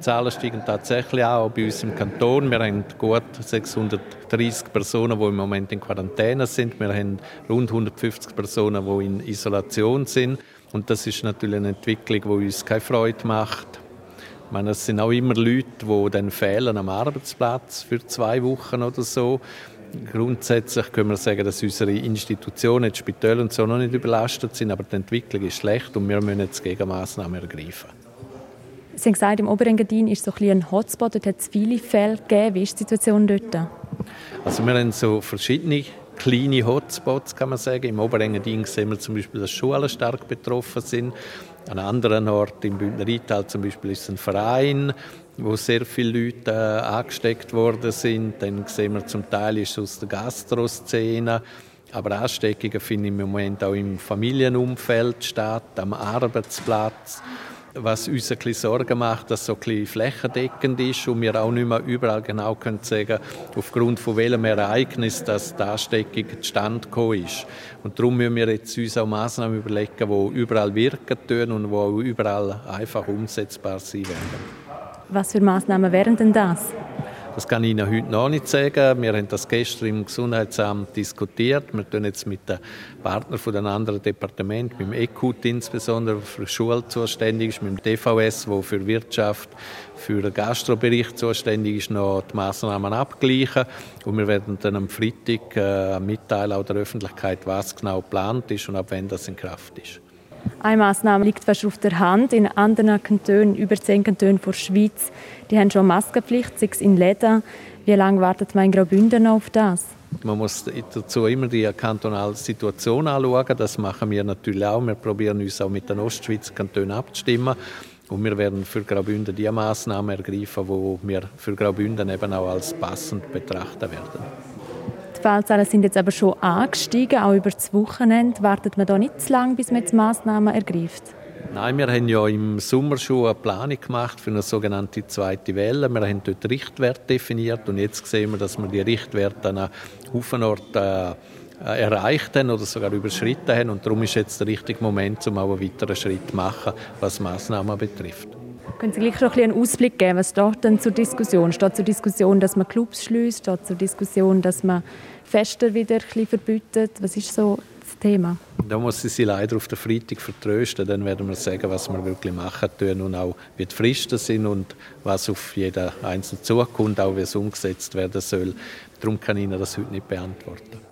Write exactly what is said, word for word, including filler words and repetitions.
Zahlen steigen tatsächlich auch bei uns im Kanton. Wir haben gut sechshundertdreissig Personen, die im Moment in Quarantäne sind. Wir haben rund hundertfünfzig Personen, die in Isolation sind. Und das ist natürlich eine Entwicklung, die uns keine Freude macht. Ich meine, es sind auch immer Leute, die dann fehlen am Arbeitsplatz für zwei Wochen oder so. Grundsätzlich können wir sagen, dass unsere Institutionen, die Spitäler und so noch nicht überlastet sind, aber die Entwicklung ist schlecht und wir müssen jetzt Gegenmaßnahmen ergreifen. Sie haben gesagt, im Oberengadin ist so ein, ein Hotspot, dort hat es viele Fälle gegeben. Wie ist die Situation dort? Also wir haben so verschiedene kleine Hotspots, kann man sagen. Im Oberengadin sehen wir zum Beispiel, dass Schulen stark betroffen sind. An anderen Orten, im Bündner Rheintal zum Beispiel, ist es ein Verein, wo sehr viele Leute äh, angesteckt worden sind. Dann sehen wir zum Teil ist es aus der Gastroszene. Aber Ansteckungen finden im Moment auch im Familienumfeld statt, am Arbeitsplatz. Was uns ein bisschen Sorgen macht, dass es so ein bisschen flächendeckend ist und wir auch nicht mehr überall genau können sagen, aufgrund von welchem Ereignis dass die Ansteckung zustande gekommen ist. Und darum müssen wir jetzt uns auch Massnahmen überlegen, die überall wirken tun und die auch überall einfach umsetzbar sein werden. Was für Massnahmen wären denn das? Das kann ich Ihnen heute noch nicht sagen. Wir haben das gestern im Gesundheitsamt diskutiert. Wir tun jetzt mit den Partnern von den anderen Departementen, mit dem E K U T insbesondere, der für Schule zuständig ist, mit dem D V S, der für Wirtschaft, für den Gastrobericht zuständig ist, noch die Massnahmen abgleichen. Und wir werden dann am Freitag äh, mitteilen, auch der Öffentlichkeit, was genau geplant ist und ab wann das in Kraft ist. Eine Massnahme liegt fast auf der Hand. In anderen Kantonen, über zehn Kantonen der Schweiz, die haben schon Maskenpflicht, sei es in Läden. Wie lange wartet man in Graubünden noch auf das? Man muss dazu immer die kantonale Situation anschauen. Das machen wir natürlich auch. Wir probieren uns auch mit den Ostschweizer Kantonen abzustimmen. Und wir werden für Graubünden die Massnahmen ergreifen, die wir für Graubünden eben auch als passend betrachten werden. Die Fallzahlen sind jetzt aber schon angestiegen, auch über das Wochenende. Wartet man da nicht zu lange, bis man jetzt Massnahmen ergreift? Nein, wir haben ja im Sommer schon eine Planung gemacht für eine sogenannte zweite Welle. Wir haben dort Richtwerte definiert und jetzt sehen wir, dass wir die Richtwerte an einem Haufen Orten äh, erreicht haben oder sogar überschritten haben. Und darum ist jetzt der richtige Moment, um auch einen weiteren Schritt zu machen, was Massnahmen betrifft. Können Sie gleich noch einen Ausblick geben? Was steht denn zur Diskussion? Steht zur Diskussion, dass man Clubs schließt? Steht zur Diskussion, dass man Feste wieder ein bisschen verbietet? Was ist so das Thema? Da muss ich Sie leider auf den Freitag vertrösten. Dann werden wir sagen, was wir wirklich machen tun und auch wie die Fristen sind und was auf jeden Einzelnen zukommt, auch wie es umgesetzt werden soll. Darum kann ich Ihnen das heute nicht beantworten.